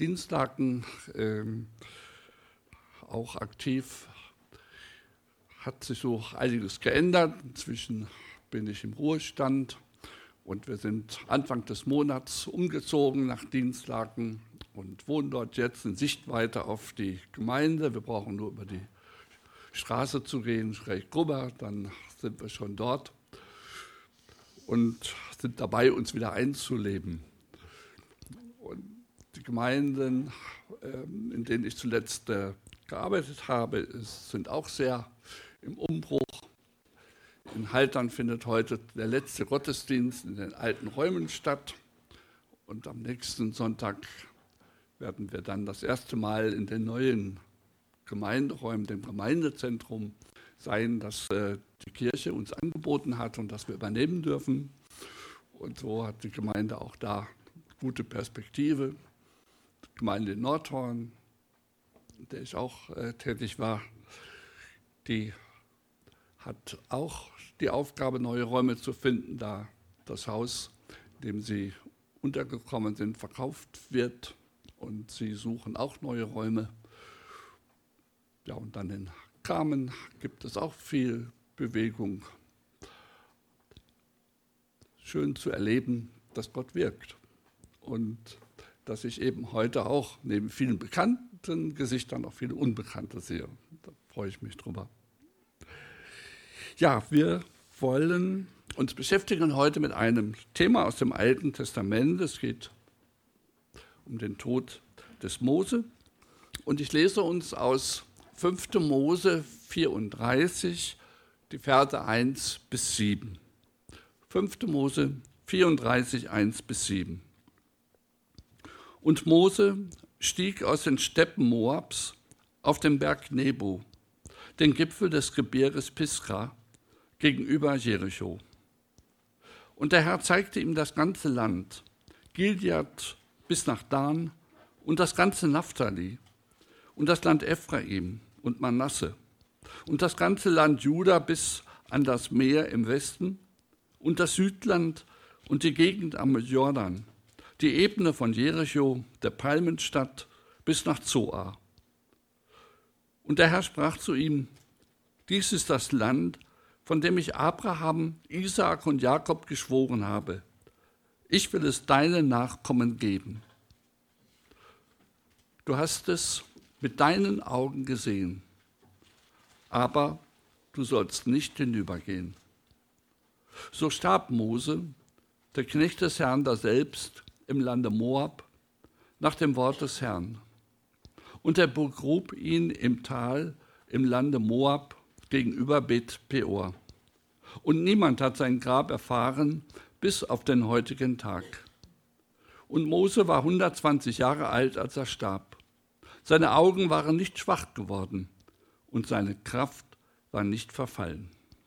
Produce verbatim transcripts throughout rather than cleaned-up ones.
Dienstlaken ähm, auch aktiv. Hat sich so einiges geändert. Inzwischen bin ich im Ruhestand und wir sind Anfang des Monats umgezogen nach Dienstlaken und wohnen dort jetzt in Sichtweite auf die Gemeinde. Wir brauchen nur über die Straße zu gehen, schräg rüber, dann sind wir schon dort und sind dabei, uns wieder einzuleben. Und die Gemeinden, in denen ich zuletzt gearbeitet habe, sind auch sehr im Umbruch. In Haltern findet heute der letzte Gottesdienst in den alten Räumen statt. Und am nächsten Sonntag werden wir dann das erste Mal in den neuen Gemeinderäumen, dem Gemeindezentrum sein, das äh, die Kirche uns angeboten hat und das wir übernehmen dürfen. Und so hat die Gemeinde auch da gute Perspektive. Die Gemeinde in Nordhorn, in der ich auch äh, tätig war, die hat auch die Aufgabe, neue Räume zu finden, da das Haus, in dem sie untergekommen sind, verkauft wird. Und sie suchen auch neue Räume. Ja, und dann in Kamen gibt es auch viel Bewegung. Schön zu erleben, dass Gott wirkt. Und dass ich eben heute auch neben vielen bekannten Gesichtern auch viele Unbekannte sehe. Da freue ich mich drüber. Ja, wir wollen uns beschäftigen heute mit einem Thema aus dem Alten Testament. Es geht um den Tod des Mose. Und ich lese uns aus fünfter Mose vierunddreißig, die Verse eins bis sieben. fünfter Mose vierunddreißig, eins bis sieben. Und Mose stieg aus den Steppen Moabs auf den Berg Nebo, den Gipfel des Gebirges Pisgah, gegenüber Jericho. Und der Herr zeigte ihm das ganze Land, Gilead bis nach Dan und das ganze Naphtali und das Land Ephraim und Manasse und das ganze Land Juda bis an das Meer im Westen und das Südland und die Gegend am Jordan, die Ebene von Jericho, der Palmenstadt, bis nach Zoar. Und der Herr sprach zu ihm: Dies ist das Land, von dem ich Abraham, Isaak und Jakob geschworen habe. Ich will es deinen Nachkommen geben. Du hast es mit deinen Augen gesehen, aber du sollst nicht hinübergehen. So starb Mose, der Knecht des Herrn, daselbst im Lande Moab, nach dem Wort des Herrn. Und er begrub ihn im Tal im Lande Moab gegenüber Bet Peor. Und niemand hat sein Grab erfahren bis auf den heutigen Tag. Und Mose war hundertzwanzig Jahre alt, als er starb. Seine Augen waren nicht schwach geworden und seine Kraft war nicht verfallen.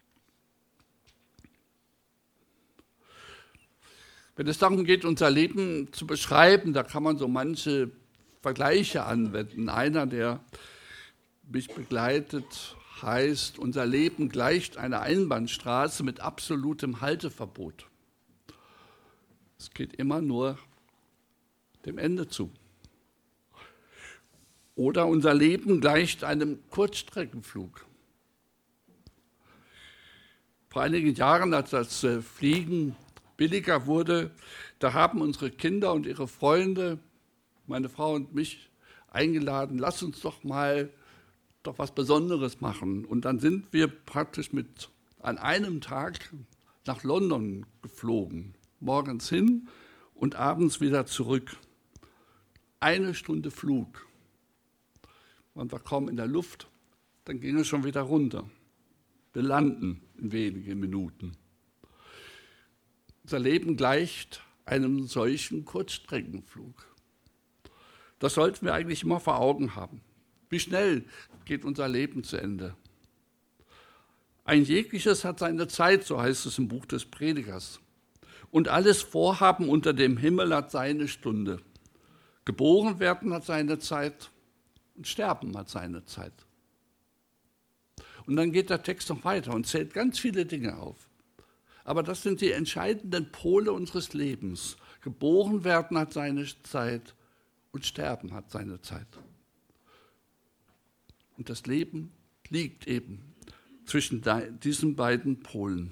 Wenn es darum geht, unser Leben zu beschreiben, da kann man so manche Vergleiche anwenden. Einer, der mich begleitet, heißt, unser Leben gleicht einer Einbahnstraße mit absolutem Halteverbot. Es geht immer nur dem Ende zu. Oder unser Leben gleicht einem Kurzstreckenflug. Vor einigen Jahren, als das Fliegen billiger wurde, da haben unsere Kinder und ihre Freunde, meine Frau und mich, eingeladen, lass uns doch mal doch was Besonderes machen. Und dann sind wir praktisch mit an einem Tag nach London geflogen. Morgens hin und abends wieder zurück. Eine Stunde Flug. Man war kaum in der Luft, dann ging es schon wieder runter. Wir landen in wenigen Minuten. Unser Leben gleicht einem solchen Kurzstreckenflug. Das sollten wir eigentlich immer vor Augen haben. Wie schnell geht unser Leben zu Ende? Ein jegliches hat seine Zeit, so heißt es im Buch des Predigers. Und alles Vorhaben unter dem Himmel hat seine Stunde. Geboren werden hat seine Zeit und sterben hat seine Zeit. Und dann geht der Text noch weiter und zählt ganz viele Dinge auf. Aber das sind die entscheidenden Pole unseres Lebens. Geboren werden hat seine Zeit und Sterben hat seine Zeit. Und das Leben liegt eben zwischen diesen beiden Polen.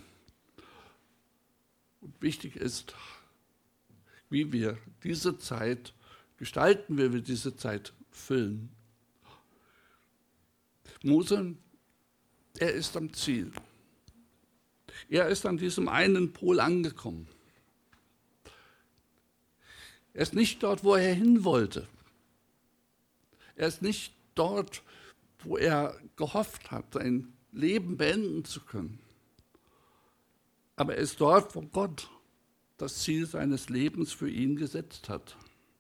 Und wichtig ist, wie wir diese Zeit gestalten, wie wir diese Zeit füllen. Mose, er ist am Ziel. Er ist an diesem einen Pol angekommen. Er ist nicht dort, wo er hin wollte. Er ist nicht dort, wo er gehofft hat, sein Leben beenden zu können. Aber er ist dort, wo Gott das Ziel seines Lebens für ihn gesetzt hat.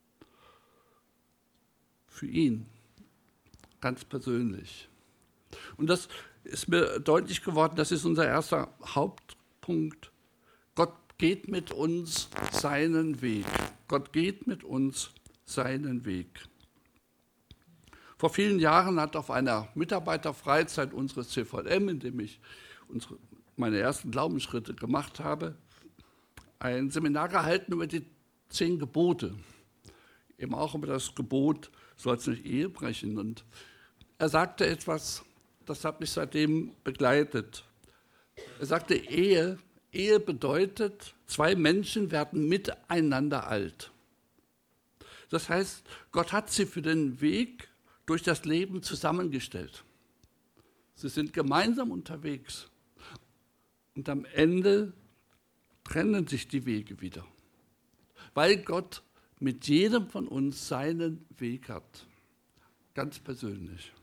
Für ihn, ganz persönlich. Und das ist mir deutlich geworden, das ist unser erster Hauptpunkt. Gott geht mit uns seinen Weg. Gott geht mit uns seinen Weg. Vor vielen Jahren hat auf einer Mitarbeiterfreizeit unseres C V M, in dem ich unsere, meine ersten Glaubensschritte gemacht habe, ein Seminar gehalten über die zehn Gebote. Eben auch über das Gebot, sollst nicht Ehe brechen. Und er sagte etwas, das hat mich seitdem begleitet. Er sagte, Ehe, Ehe bedeutet, zwei Menschen werden miteinander alt. Das heißt, Gott hat sie für den Weg durch das Leben zusammengestellt. Sie sind gemeinsam unterwegs. Und am Ende trennen sich die Wege wieder, weil Gott mit jedem von uns seinen Weg hat, ganz persönlich.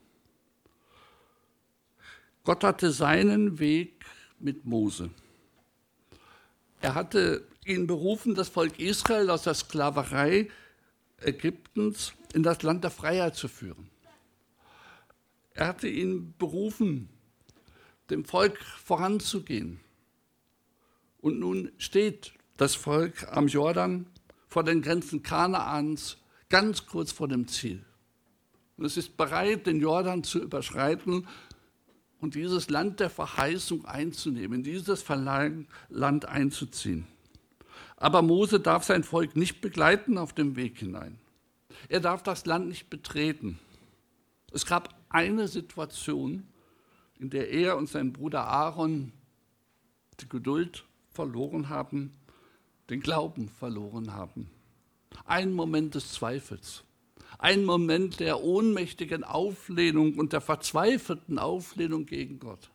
Gott hatte seinen Weg mit Mose. Er hatte ihn berufen, das Volk Israel aus der Sklaverei Ägyptens in das Land der Freiheit zu führen. Er hatte ihn berufen, dem Volk voranzugehen. Und nun steht das Volk am Jordan vor den Grenzen Kanaans, ganz kurz vor dem Ziel. Und es ist bereit, den Jordan zu überschreiten und dieses Land der Verheißung einzunehmen, dieses Land einzuziehen. Aber Mose darf sein Volk nicht begleiten auf dem Weg hinein. Er darf das Land nicht betreten. Es gab eine Situation, in der er und sein Bruder Aaron die Geduld verloren haben, den Glauben verloren haben. Ein Moment des Zweifels, ein Moment der ohnmächtigen Auflehnung und der verzweifelten Auflehnung gegen Gott.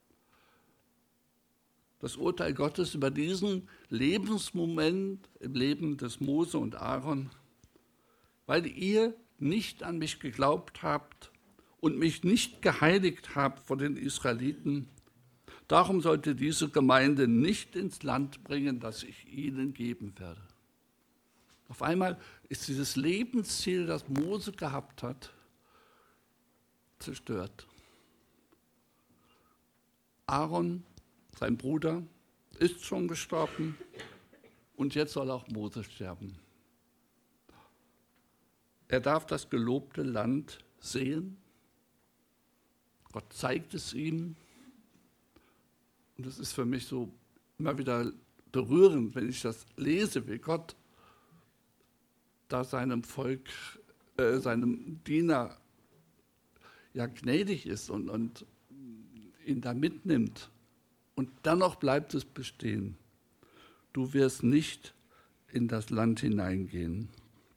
Das Urteil Gottes über diesen Lebensmoment im Leben des Mose und Aaron, weil ihr nicht an mich geglaubt habt und mich nicht geheiligt habt vor den Israeliten, darum sollte diese Gemeinde nicht ins Land bringen, das ich ihnen geben werde. Auf einmal ist dieses Lebensziel, das Mose gehabt hat, zerstört. Aaron, sein Bruder, ist schon gestorben und jetzt soll auch Mose sterben. Er darf das gelobte Land sehen. Gott zeigt es ihm. Und das ist für mich so immer wieder berührend, wenn ich das lese, wie Gott da seinem Volk, äh, seinem Diener ja gnädig ist und, und ihn da mitnimmt. Und dennoch bleibt es bestehen. Du wirst nicht in das Land hineingehen.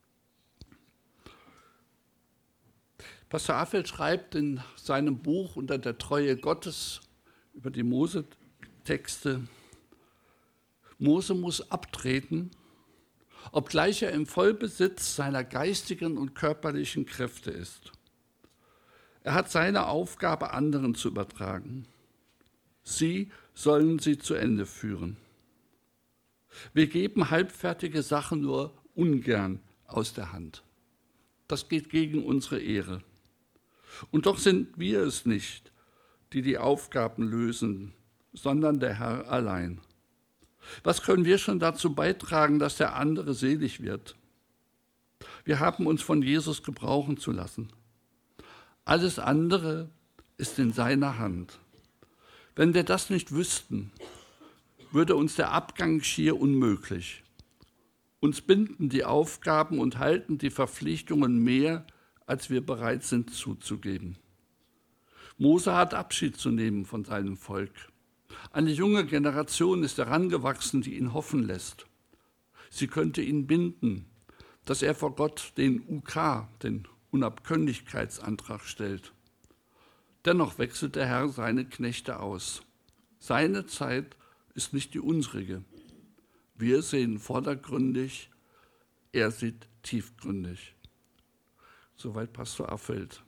Pastor Affel schreibt in seinem Buch Unter der Treue Gottes über die Mose-Texte, Mose muss abtreten, obgleich er im Vollbesitz seiner geistigen und körperlichen Kräfte ist. Er hat seine Aufgabe, anderen zu übertragen. Sie sollen sie zu Ende führen. Wir geben halbfertige Sachen nur ungern aus der Hand. Das geht gegen unsere Ehre. Und doch sind wir es nicht, die die Aufgaben lösen, sondern der Herr allein. Was können wir schon dazu beitragen, dass der andere selig wird? Wir haben uns von Jesus gebrauchen zu lassen. Alles andere ist in seiner Hand. Wenn wir das nicht wüssten, würde uns der Abgang schier unmöglich. Uns binden die Aufgaben und halten die Verpflichtungen mehr, als wir bereit sind zuzugeben. Mose hat Abschied zu nehmen von seinem Volk. Eine junge Generation ist herangewachsen, die ihn hoffen lässt. Sie könnte ihn binden, dass er vor Gott den U K, den Unabkömmlichkeitsantrag stellt. Dennoch wechselt der Herr seine Knechte aus. Seine Zeit ist nicht die unsrige. Wir sehen vordergründig, er sieht tiefgründig. Soweit Pastor Affeld.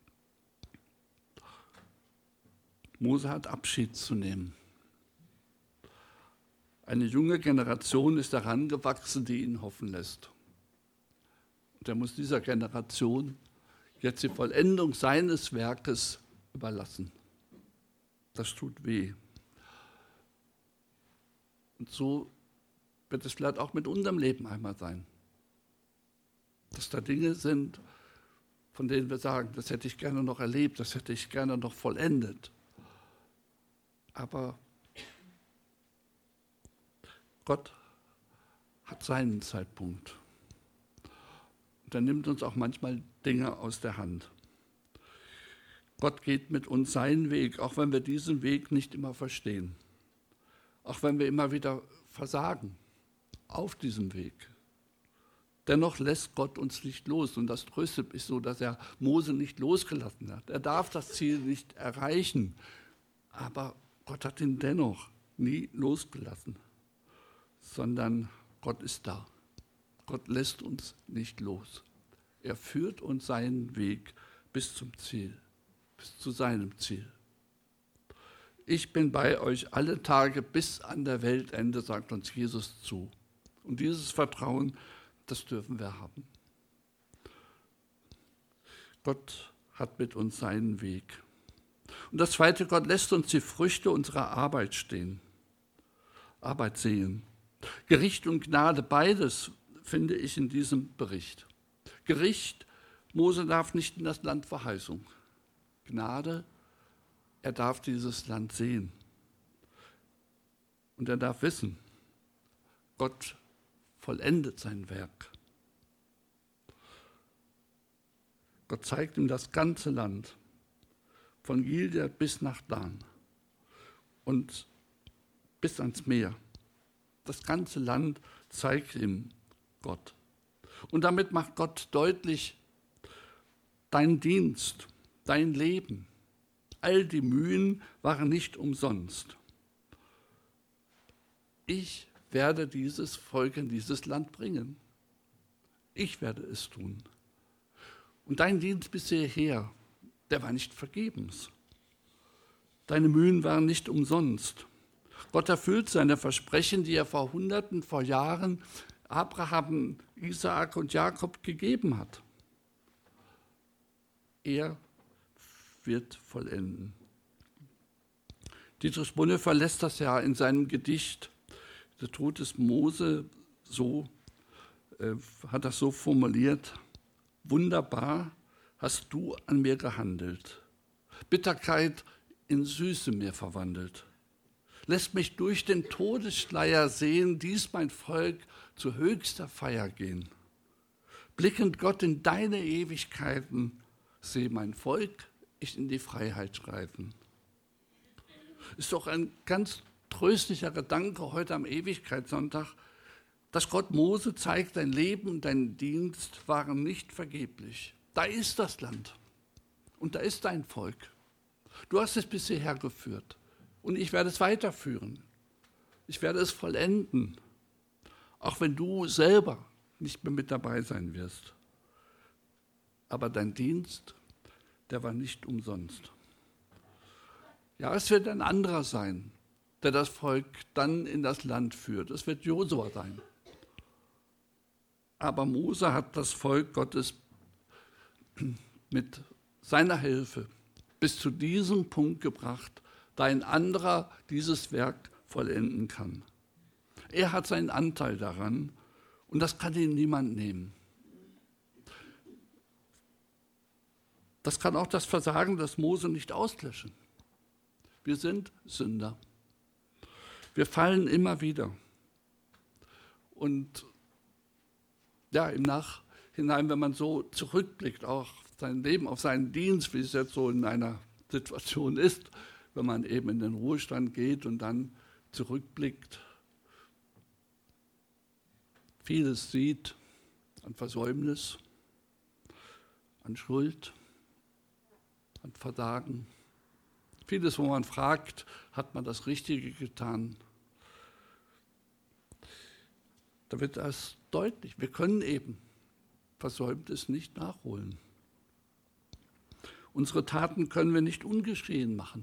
Mose hat Abschied zu nehmen. Eine junge Generation ist herangewachsen, die ihn hoffen lässt. Und er muss dieser Generation jetzt die Vollendung seines Werkes überlassen. Das tut weh. Und so wird es vielleicht auch mit unserem Leben einmal sein. Dass da Dinge sind, von denen wir sagen, das hätte ich gerne noch erlebt, das hätte ich gerne noch vollendet. Aber Gott hat seinen Zeitpunkt. Und er nimmt uns auch manchmal Dinge aus der Hand. Gott geht mit uns seinen Weg, auch wenn wir diesen Weg nicht immer verstehen. Auch wenn wir immer wieder versagen auf diesem Weg. Dennoch lässt Gott uns nicht los. Und das tröstet mich so, dass er Mose nicht losgelassen hat. Er darf das Ziel nicht erreichen. Aber Gott hat ihn dennoch nie losgelassen. Sondern Gott ist da. Gott lässt uns nicht los. Er führt uns seinen Weg bis zum Ziel, bis zu seinem Ziel. Ich bin bei euch alle Tage bis an der Weltende, sagt uns Jesus zu. Und dieses Vertrauen, das dürfen wir haben. Gott hat mit uns seinen Weg. Und das Zweite, Gott lässt uns die Früchte unserer Arbeit stehen, Arbeit sehen. Gericht und Gnade, beides finde ich in diesem Bericht. Gericht, Mose darf nicht in das Land Verheißung. Gnade, er darf dieses Land sehen. Und er darf wissen, Gott vollendet sein Werk. Gott zeigt ihm das ganze Land, von Gilead bis nach Dan und bis ans Meer. Das ganze Land zeigt ihm Gott. Und damit macht Gott deutlich, dein Dienst, dein Leben, all die Mühen waren nicht umsonst. Ich werde dieses Volk in dieses Land bringen. Ich werde es tun. Und dein Dienst bis hierher, der war nicht vergebens. Deine Mühen waren nicht umsonst. Gott erfüllt seine Versprechen, die er vor Hunderten, vor Jahren Abraham, Isaak und Jakob gegeben hat. Er wird vollenden. Dietrich Bonhoeffer lässt das ja in seinem Gedicht Der Tod des Mose so, äh, hat das so formuliert: Wunderbar hast du an mir gehandelt, Bitterkeit in Süße mir verwandelt. Lässt mich durch den Todesschleier sehen, dies mein Volk zu höchster Feier gehen. Blickend Gott in deine Ewigkeiten, seh mein Volk ich in die Freiheit schreiten. Ist doch ein ganz tröstlicher Gedanke heute am Ewigkeitssonntag, dass Gott Mose zeigt, dein Leben und dein Dienst waren nicht vergeblich. Da ist das Land und da ist dein Volk. Du hast es bis hierher geführt und ich werde es weiterführen. Ich werde es vollenden, auch wenn du selber nicht mehr mit dabei sein wirst. Aber dein Dienst, der war nicht umsonst. Ja, es wird ein anderer sein, der das Volk dann in das Land führt. Es wird Josua sein. Aber Mose hat das Volk Gottes mit seiner Hilfe bis zu diesem Punkt gebracht, da ein anderer dieses Werk vollenden kann. Er hat seinen Anteil daran und das kann ihm niemand nehmen. Das kann auch das Versagen des Mose nicht auslöschen. Wir sind Sünder. Wir fallen immer wieder. Und ja, im Nachhinein, wenn man so zurückblickt, auch auf sein Leben, auf seinen Dienst, wie es jetzt so in einer Situation ist, wenn man eben in den Ruhestand geht und dann zurückblickt, vieles sieht an Versäumnis, an Schuld, an Versagen. Vieles, wo man fragt, hat man das Richtige getan? Da wird das deutlich. Wir können eben Versäumtes nicht nachholen. Unsere Taten können wir nicht ungeschehen machen.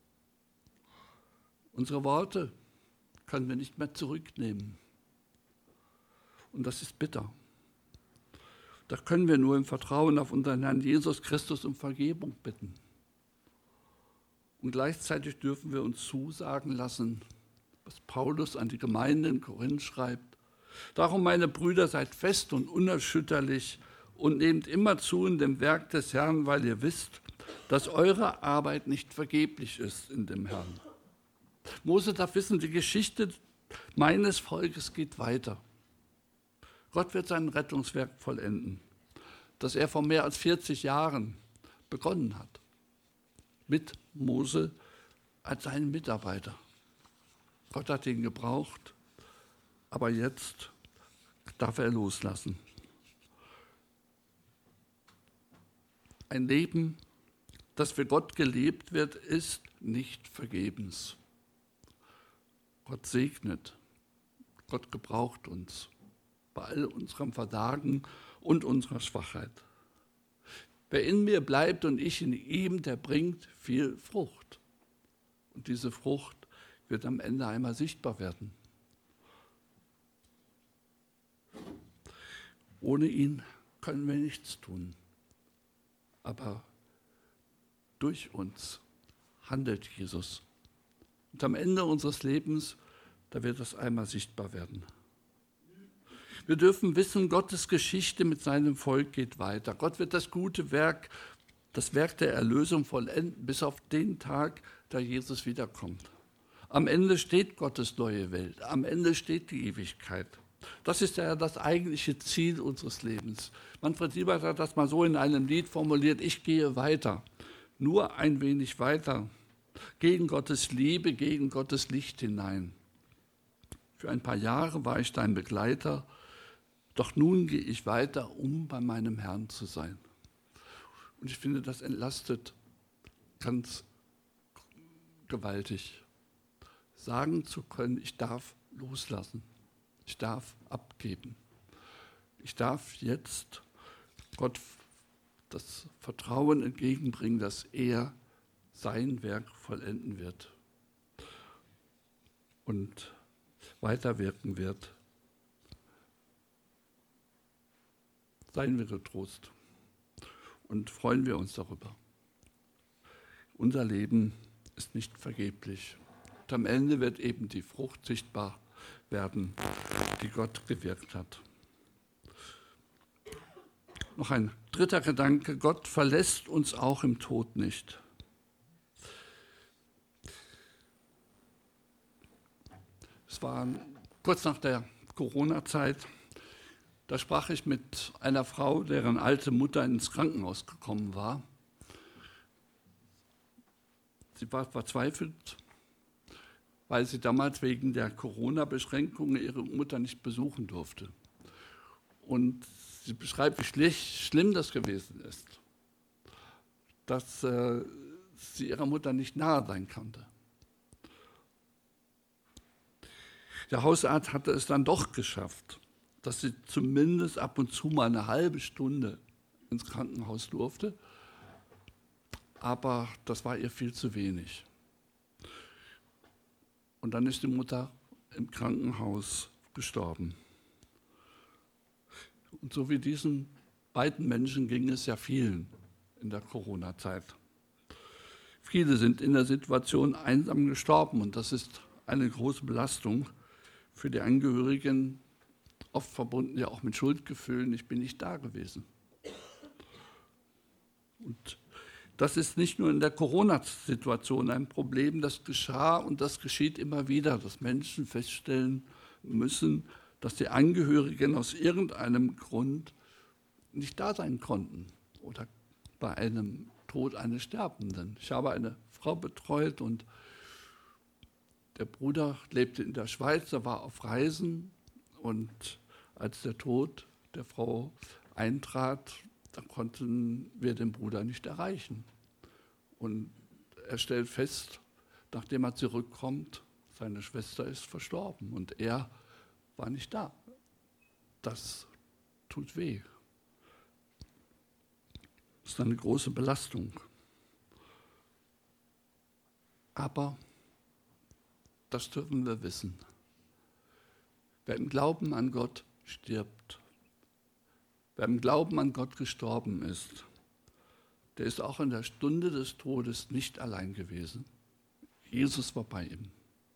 Unsere Worte können wir nicht mehr zurücknehmen. Und das ist bitter. Da können wir nur im Vertrauen auf unseren Herrn Jesus Christus um Vergebung bitten. Und gleichzeitig dürfen wir uns zusagen lassen, was Paulus an die Gemeinde in Korinth schreibt. Darum, meine Brüder, seid fest und unerschütterlich und nehmt immer zu in dem Werk des Herrn, weil ihr wisst, dass eure Arbeit nicht vergeblich ist in dem Herrn. Mose darf wissen, die Geschichte meines Volkes geht weiter. Gott wird sein Rettungswerk vollenden, das er vor mehr als vierzig Jahren begonnen hat, mit Mose als seinen Mitarbeiter. Gott hat ihn gebraucht, aber jetzt darf er loslassen. Ein Leben, das für Gott gelebt wird, ist nicht vergebens. Gott segnet, Gott gebraucht uns bei all unserem Versagen und unserer Schwachheit. Wer in mir bleibt und ich in ihm, der bringt viel Frucht. Und diese Frucht wird am Ende einmal sichtbar werden. Ohne ihn können wir nichts tun. Aber durch uns handelt Jesus. Und am Ende unseres Lebens, da wird das einmal sichtbar werden. Wir dürfen wissen, Gottes Geschichte mit seinem Volk geht weiter. Gott wird das gute Werk, das Werk der Erlösung vollenden, bis auf den Tag, da Jesus wiederkommt. Am Ende steht Gottes neue Welt. Am Ende steht die Ewigkeit. Das ist ja das eigentliche Ziel unseres Lebens. Manfred Siebert hat das mal so in einem Lied formuliert: Ich gehe weiter, nur ein wenig weiter, gegen Gottes Liebe, gegen Gottes Licht hinein. Für ein paar Jahre war ich dein Begleiter, doch nun gehe ich weiter, um bei meinem Herrn zu sein. Und ich finde, das entlastet ganz gewaltig, sagen zu können, ich darf loslassen, ich darf abgeben. Ich darf jetzt Gott das Vertrauen entgegenbringen, dass er sein Werk vollenden wird und weiterwirken wird. Seien wir getrost und freuen wir uns darüber. Unser Leben ist nicht vergeblich. Und am Ende wird eben die Frucht sichtbar werden, die Gott gewirkt hat. Noch ein dritter Gedanke: Gott verlässt uns auch im Tod nicht. Es war kurz nach der Corona-Zeit. Da sprach ich mit einer Frau, deren alte Mutter ins Krankenhaus gekommen war. Sie war verzweifelt, weil sie damals wegen der Corona-Beschränkungen ihre Mutter nicht besuchen durfte. Und sie beschreibt, wie schlecht, schlimm das gewesen ist, dass äh, sie ihrer Mutter nicht nahe sein konnte. Der Hausarzt hatte es dann doch geschafft, dass sie zumindest ab und zu mal eine halbe Stunde ins Krankenhaus durfte. Aber das war ihr viel zu wenig. Und dann ist die Mutter im Krankenhaus gestorben. Und so wie diesen beiden Menschen ging es ja vielen in der Corona-Zeit. Viele sind in der Situation einsam gestorben und das ist eine große Belastung für die Angehörigen, oft verbunden ja auch mit Schuldgefühlen, ich bin nicht da gewesen. Und das ist nicht nur in der Corona-Situation ein Problem, das geschah und das geschieht immer wieder, dass Menschen feststellen müssen, dass die Angehörigen aus irgendeinem Grund nicht da sein konnten oder bei einem Tod eines Sterbenden. Ich habe eine Frau betreut und der Bruder lebte in der Schweiz, er war auf Reisen und als der Tod der Frau eintrat, da konnten wir den Bruder nicht erreichen. Und er stellt fest, nachdem er zurückkommt, seine Schwester ist verstorben und er war nicht da. Das tut weh. Das ist eine große Belastung. Aber das dürfen wir wissen. Wer im Glauben an Gott stirbt, wer im Glauben an Gott gestorben ist, der ist auch in der Stunde des Todes nicht allein gewesen. Jesus war bei ihm.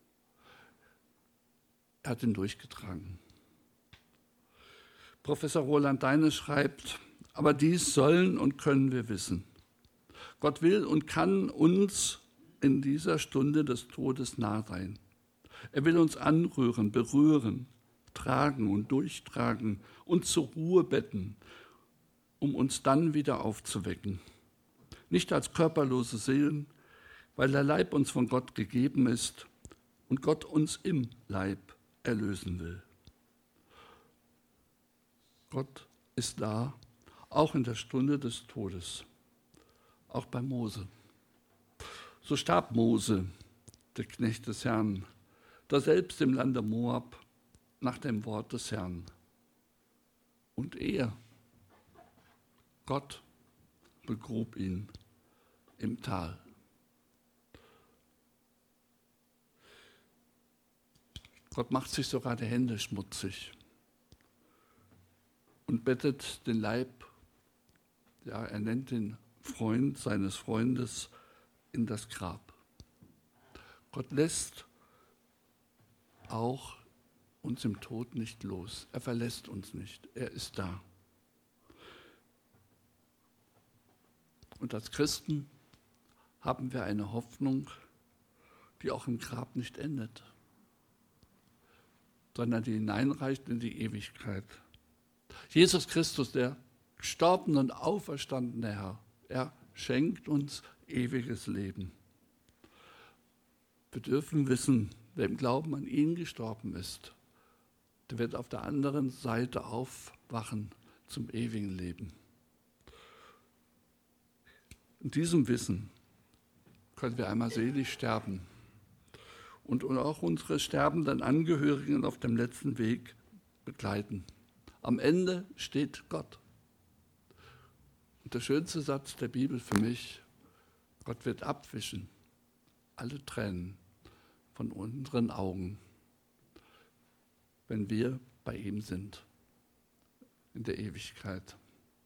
Er hat ihn durchgetragen. Professor Roland Deine schreibt, aber dies sollen und können wir wissen. Gott will und kann uns in dieser Stunde des Todes nah sein. Er will uns anrühren, berühren, tragen und durchtragen und zur Ruhe betten, um uns dann wieder aufzuwecken. Nicht als körperlose Seelen, weil der Leib uns von Gott gegeben ist und Gott uns im Leib erlösen will. Gott ist da, auch in der Stunde des Todes, auch bei Mose. So starb Mose, der Knecht des Herrn, daselbst im Lande Moab, nach dem Wort des Herrn. Und er, Gott, begrub ihn im Tal. Gott macht sich sogar die Hände schmutzig und bettet den Leib, ja, er nennt den Freund seines Freundes, in das Grab. Gott lässt auch uns im Tod nicht los. Er verlässt uns nicht. Er ist da. Und als Christen haben wir eine Hoffnung, die auch im Grab nicht endet, sondern die hineinreicht in die Ewigkeit. Jesus Christus, der gestorbene und auferstandene Herr, er schenkt uns ewiges Leben. Wir dürfen wissen, wer im Glauben an ihn gestorben ist, der wird auf der anderen Seite aufwachen zum ewigen Leben. In diesem Wissen können wir einmal selig sterben und auch unsere sterbenden Angehörigen auf dem letzten Weg begleiten. Am Ende steht Gott. Und der schönste Satz der Bibel für mich: Gott wird abwischen alle Tränen von unseren Augen, wenn wir bei ihm sind in der Ewigkeit.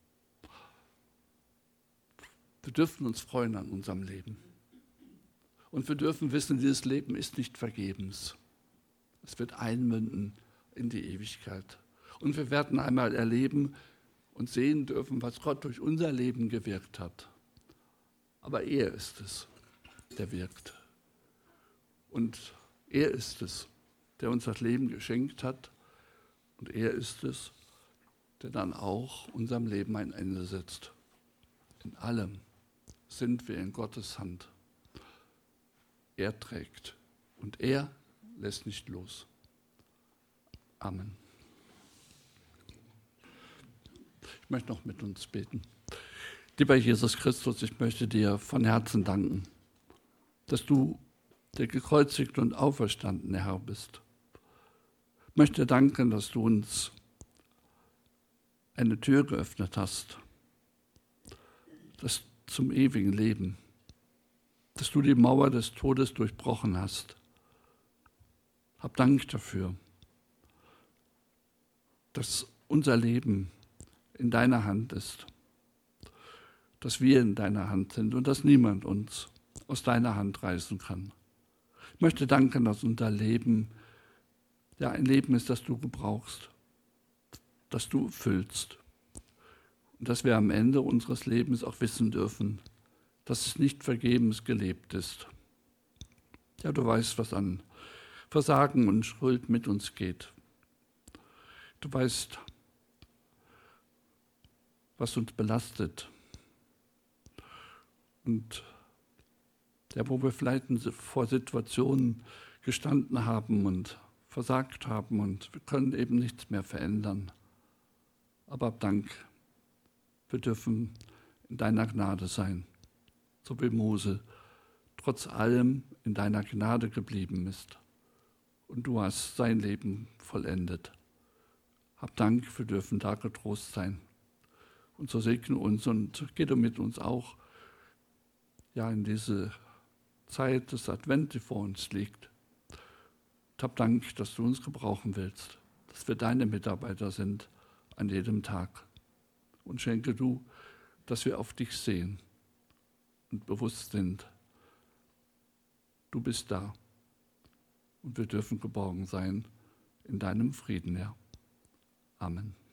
Wir dürfen uns freuen an unserem Leben. Und wir dürfen wissen, dieses Leben ist nicht vergebens. Es wird einmünden in die Ewigkeit. Und wir werden einmal erleben und sehen dürfen, was Gott durch unser Leben gewirkt hat. Aber er ist es, der wirkt. Und er ist es, der uns das Leben geschenkt hat. Und er ist es, der dann auch unserem Leben ein Ende setzt. In allem sind wir in Gottes Hand. Er trägt und er lässt nicht los. Amen. Ich möchte noch mit uns beten. Lieber Jesus Christus, ich möchte dir von Herzen danken, dass du der gekreuzigte und auferstandene Herr bist. Ich möchte danken, dass du uns eine Tür geöffnet hast, das zum ewigen Leben, dass du die Mauer des Todes durchbrochen hast. Hab Dank dafür, dass unser Leben in deiner Hand ist, dass wir in deiner Hand sind und dass niemand uns aus deiner Hand reißen kann. Ich möchte danken, dass unser Leben ja ein Leben ist, das du gebrauchst, das du füllst und dass wir am Ende unseres Lebens auch wissen dürfen, dass es nicht vergebens gelebt ist. Ja, du weißt, was an Versagen und Schuld mit uns geht. Du weißt, was uns belastet. Und ja, wo wir vielleicht vor Situationen gestanden haben und versagt haben und wir können eben nichts mehr verändern. Aber Dank, wir dürfen in deiner Gnade sein, so wie Mose trotz allem in deiner Gnade geblieben ist. Und du hast sein Leben vollendet. Hab Dank, wir dürfen da getrost sein. Und so segne uns und geh du mit uns auch ja, in diese Zeit des Advent, die vor uns liegt. Und hab Dank, dass du uns gebrauchen willst, dass wir deine Mitarbeiter sind an jedem Tag. Und schenke du, dass wir auf dich sehen und bewusst sind, du bist da. Und wir dürfen geborgen sein in deinem Frieden, Herr. Amen.